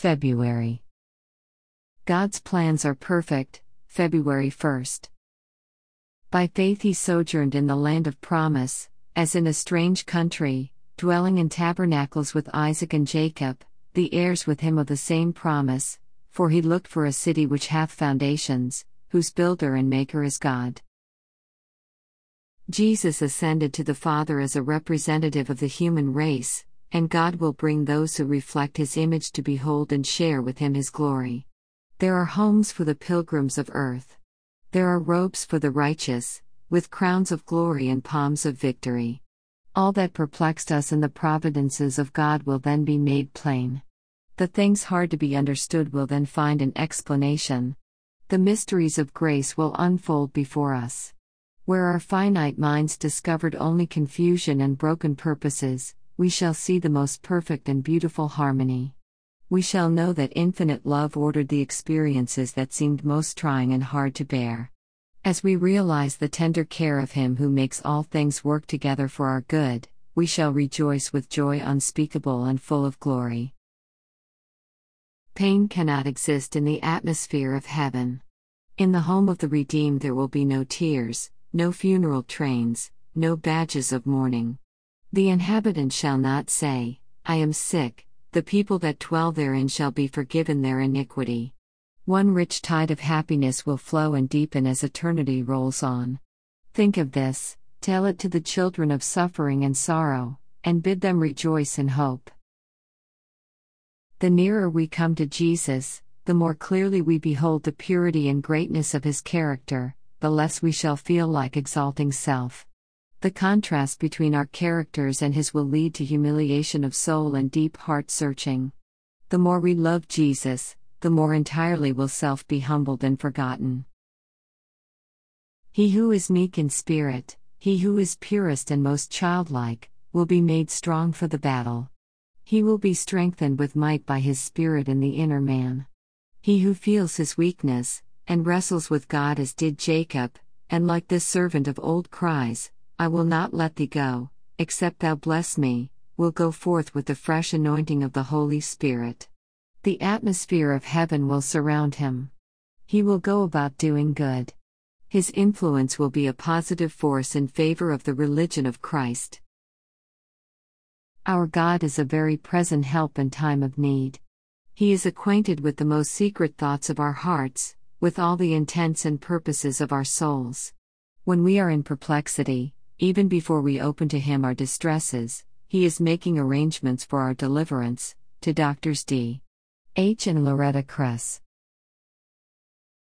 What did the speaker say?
February. God's plans are perfect, February 1st. By faith he sojourned in the land of promise, as in a strange country, dwelling in tabernacles with Isaac and Jacob, the heirs with him of the same promise, for he looked for a city which hath foundations, whose builder and maker is God. Jesus ascended to the Father as a representative of the human race, and God will bring those who reflect his image to behold and share with him his glory. There are homes for the pilgrims of earth. There are robes for the righteous, with crowns of glory and palms of victory. All that perplexed us in the providences of God will then be made plain. The things hard to be understood will then find an explanation. The mysteries of grace will unfold before us. Where our finite minds discovered only confusion and broken purposes, we shall see the most perfect and beautiful harmony. We shall know that infinite love ordered the experiences that seemed most trying and hard to bear. As we realize the tender care of Him who makes all things work together for our good, we shall rejoice with joy unspeakable and full of glory. Pain cannot exist in the atmosphere of heaven. In the home of the redeemed there will be no tears, no funeral trains, no badges of mourning. The inhabitants shall not say, I am sick, the people that dwell therein shall be forgiven their iniquity. One rich tide of happiness will flow and deepen as eternity rolls on. Think of this, tell it to the children of suffering and sorrow, and bid them rejoice in hope. The nearer we come to Jesus, the more clearly we behold the purity and greatness of his character, the less we shall feel like exalting self. The contrast between our characters and his will lead to humiliation of soul and deep heart searching. The more we love Jesus, the more entirely will self be humbled and forgotten. He who is meek in spirit, he who is purest and most childlike, will be made strong for the battle. He will be strengthened with might by his Spirit in the inner man. He who feels his weakness, and wrestles with God as did Jacob, and like this servant of old cries, I will not let thee go, except thou bless me, will go forth with the fresh anointing of the Holy Spirit. The atmosphere of heaven will surround him. He will go about doing good. His influence will be a positive force in favor of the religion of Christ. Our God is a very present help in time of need. He is acquainted with the most secret thoughts of our hearts, with all the intents and purposes of our souls. When we are in perplexity, even before we open to him our distresses, he is making arrangements for our deliverance. To Drs. D. H. and Loretta Kress.